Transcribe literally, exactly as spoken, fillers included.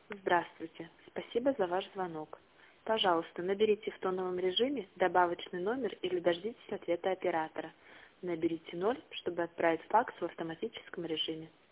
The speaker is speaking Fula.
Здравствуйте. Спасибо за ваш звонок. Пожалуйста, наберите в тоновом режиме добавочный номер или дождитесь ответа оператора. Наберите ноль, чтобы отправить факс в автоматическом режиме.